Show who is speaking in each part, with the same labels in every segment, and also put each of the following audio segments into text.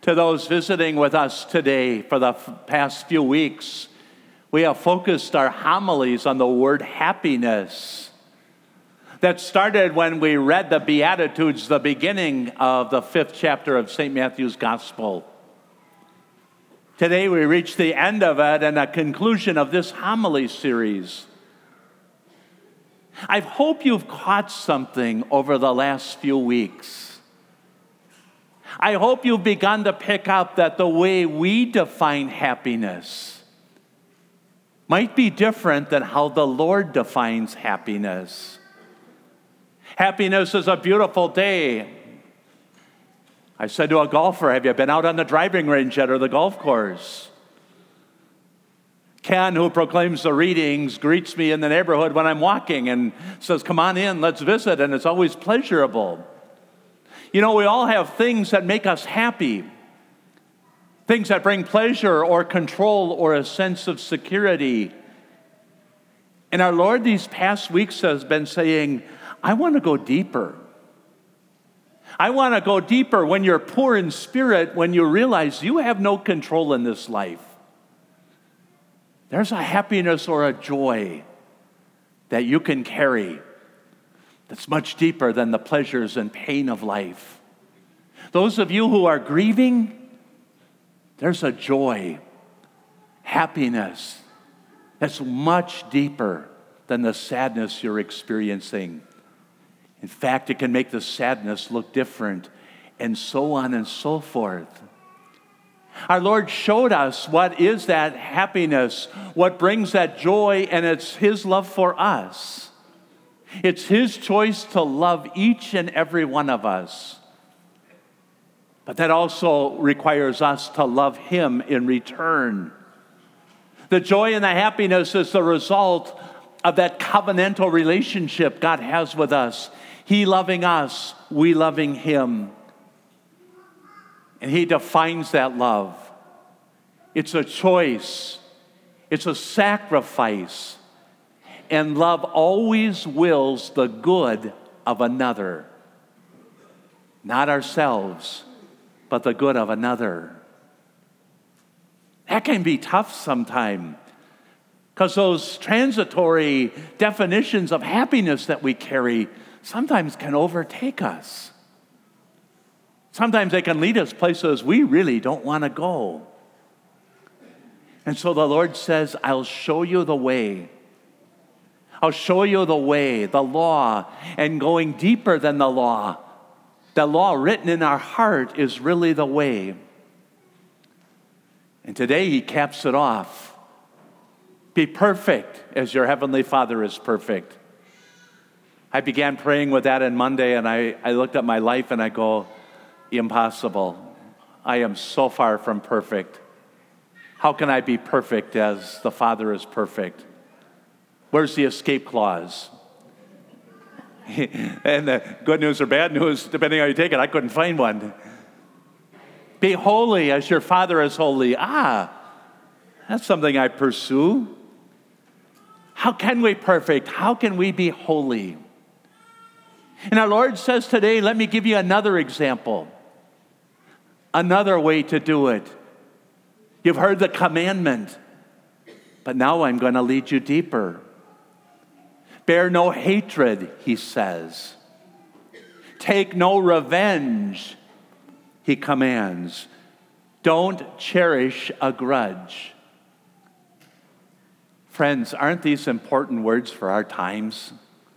Speaker 1: To those visiting with us today for the past few weeks, we have focused our homilies on the word happiness. That started when we read the Beatitudes, the beginning of the 5th chapter of St. Matthew's Gospel. Today we reach the end of it and a conclusion of this homily series. I hope you've caught something over the last few weeks. I hope you've begun to pick up that the way we define happiness might be different than how the Lord defines happiness. Happiness is a beautiful day. I said to a golfer, have you been out on the driving range yet or the golf course? Ken, who proclaims the readings, greets me in the neighborhood when I'm walking and says, come on in, let's visit, and it's always pleasurable. You know, we all have things that make us happy, things that bring pleasure or control or a sense of security. And our Lord these past weeks has been saying, I want to go deeper. I want to go deeper when you're poor in spirit, when you realize you have no control in this life. There's a happiness or a joy that you can carry that's much deeper than the pleasures and pain of life. Those of you who are grieving, there's a joy, happiness that's much deeper than the sadness you're experiencing. In fact, it can make the sadness look different, and so on and so forth. Our Lord showed us what is that happiness, what brings that joy, and it's His love for us. It's His choice to love each and every one of us. But that also requires us to love Him in return. The joy and the happiness is the result of that covenantal relationship God has with us. He loving us, we loving Him. And He defines that love. It's a choice. It's a sacrifice. And love always wills the good of another. Not ourselves, but the good of another. That can be tough sometimes, because those transitory definitions of happiness that we carry sometimes can overtake us. Sometimes they can lead us places we really don't want to go. And so the Lord says, I'll show you the way. I'll show you the way, the law, and going deeper than the law. The law written in our heart is really the way. And today He caps it off. Be perfect as your Heavenly Father is perfect. I began praying with that on Monday, and I looked at my life and I go, impossible. I am so far from perfect. How can I be perfect as the Father is perfect? Where's the escape clause? And the good news or bad news, depending on how you take it, I couldn't find one. Be holy as your Father is holy. That's something I pursue. How can we be perfect? How can we be holy? And our Lord says today, let me give you another example. Another way to do it. You've heard the commandment, but now I'm going to lead you deeper. Bear no hatred, He says. Take no revenge, He commands. Don't cherish a grudge. Friends, aren't these important words for our times?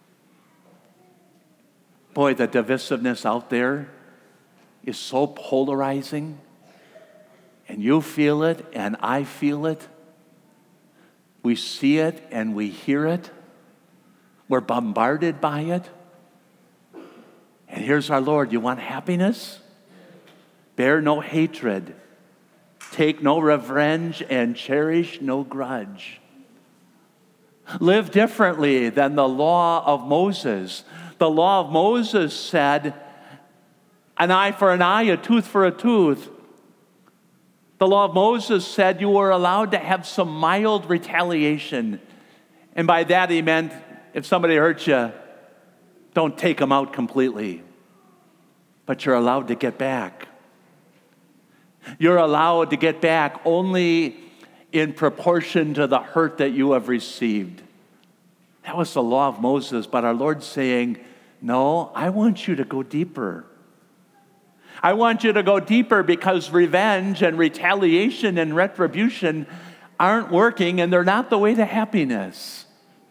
Speaker 1: Boy, the divisiveness out there is so polarizing. And you feel it, and I feel it. We see it, and we hear it. We're bombarded by it. And here's our Lord. You want happiness? Bear no hatred. Take no revenge and cherish no grudge. Live differently than the law of Moses. The law of Moses said, an eye for an eye, a tooth for a tooth. The law of Moses said you were allowed to have some mild retaliation. And by that he meant, if somebody hurts you, don't take them out completely. But you're allowed to get back. You're allowed to get back only in proportion to the hurt that you have received. That was the law of Moses, but our Lord's saying, no, I want you to go deeper. I want you to go deeper because revenge and retaliation and retribution aren't working, and they're not the way to happiness.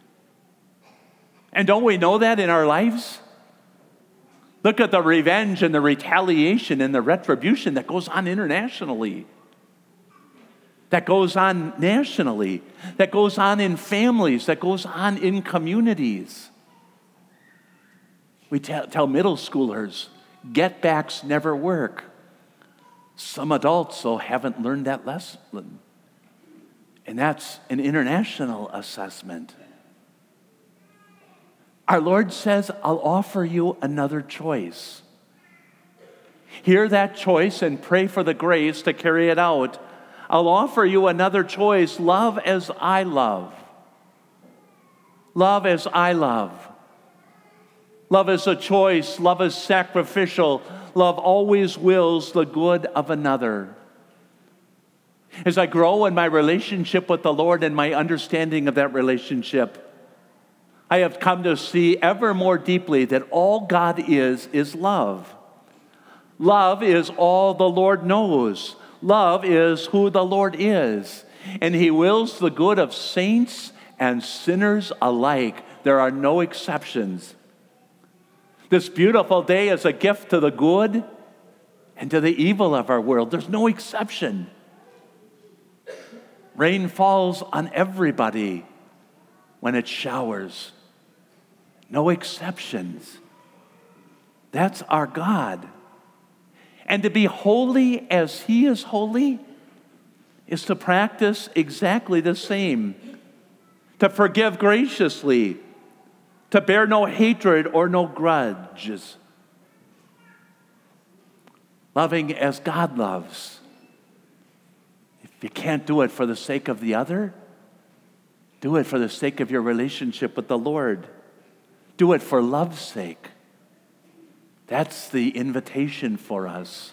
Speaker 1: And don't we know that in our lives? Look at the revenge and the retaliation and the retribution that goes on internationally, that goes on nationally, that goes on in families, that goes on in communities. We tell middle schoolers, get-backs never work. Some adults, though, haven't learned that lesson. And that's an international assessment. Our Lord says, I'll offer you another choice. Hear that choice and pray for the grace to carry it out. I'll offer you another choice. Love as I love. Love as I love. Love is a choice. Love is sacrificial. Love always wills the good of another. As I grow in my relationship with the Lord and my understanding of that relationship, I have come to see ever more deeply that all God is love. Love is all the Lord knows. Love is who the Lord is. And He wills the good of saints and sinners alike. There are no exceptions. This beautiful day is a gift to the good and to the evil of our world. There's no exception. Rain falls on everybody when it showers. No exceptions. That's our God. And to be holy as He is holy is to practice exactly the same. To forgive graciously. To bear no hatred or no grudges. Loving as God loves. If you can't do it for the sake of the other, do it for the sake of your relationship with the Lord. Do it for love's sake. That's the invitation for us.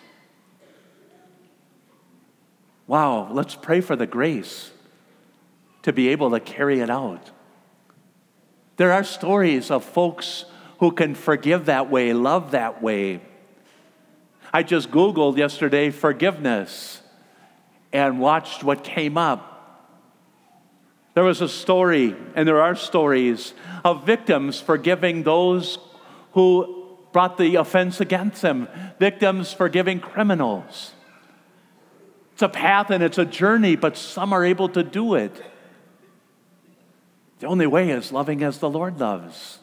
Speaker 1: Wow, let's pray for the grace to be able to carry it out. There are stories of folks who can forgive that way, love that way. I just Googled yesterday forgiveness and watched what came up. There was a story, and there are stories, of victims forgiving those who brought the offense against them, victims forgiving criminals. It's a path and it's a journey, but some are able to do it. The only way is loving as the Lord loves.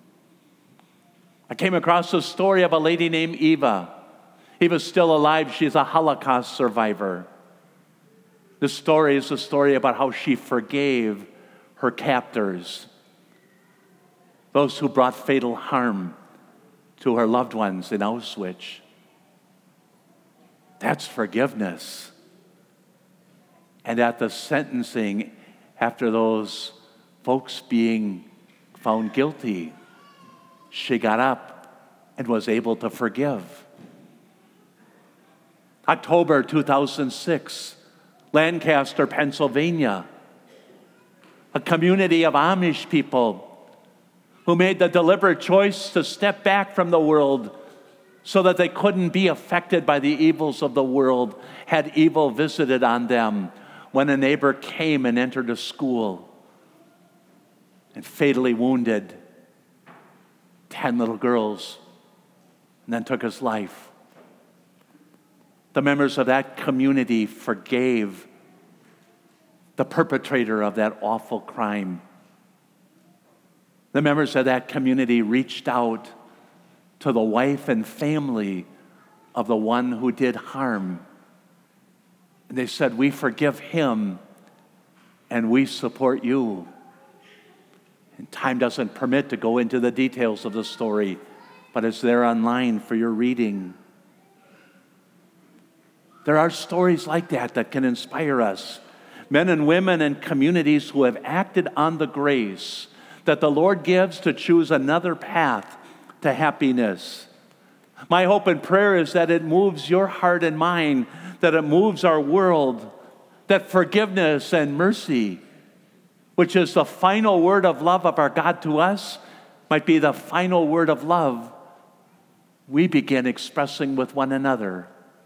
Speaker 1: I came across a story of a lady named Eva. Eva's still alive. She's a Holocaust survivor. This story is a story about how she forgave her captors, those who brought fatal harm to her loved ones in Auschwitz. That's forgiveness. And at the sentencing, after those folks being found guilty, she got up and was able to forgive. October 2006, Lancaster, Pennsylvania, a community of Amish people who made the deliberate choice to step back from the world so that they couldn't be affected by the evils of the world, had evil visited on them when a neighbor came and entered a school and fatally wounded 10 little girls and then took his life. The members of that community forgave the perpetrator of that awful crime. The members of that community reached out to the wife and family of the one who did harm. And they said, we forgive him and we support you. And time doesn't permit to go into the details of the story, but it's there online for your reading. There are stories like that can inspire us. Men and women and communities who have acted on the grace that the Lord gives to choose another path to happiness. My hope and prayer is that it moves your heart and mind that it moves our world, that forgiveness and mercy, which is the final word of love of our God to us, might be the final word of love we begin expressing with one another.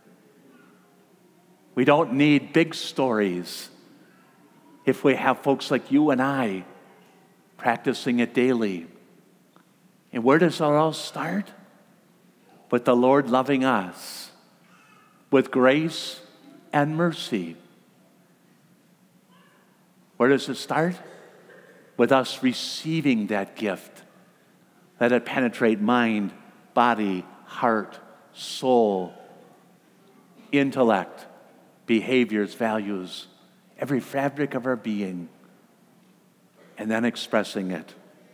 Speaker 1: We don't need big stories if we have folks like you and I practicing it daily. And where does it all start? With the Lord loving us with grace and mercy. Where does it start? With us receiving that gift. Let it penetrate mind, body, heart, soul, intellect, behaviors, values, every fabric of our being, and then expressing it.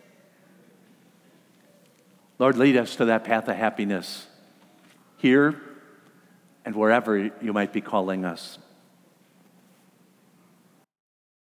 Speaker 1: Lord, lead us to that path of happiness here and wherever you might be calling us.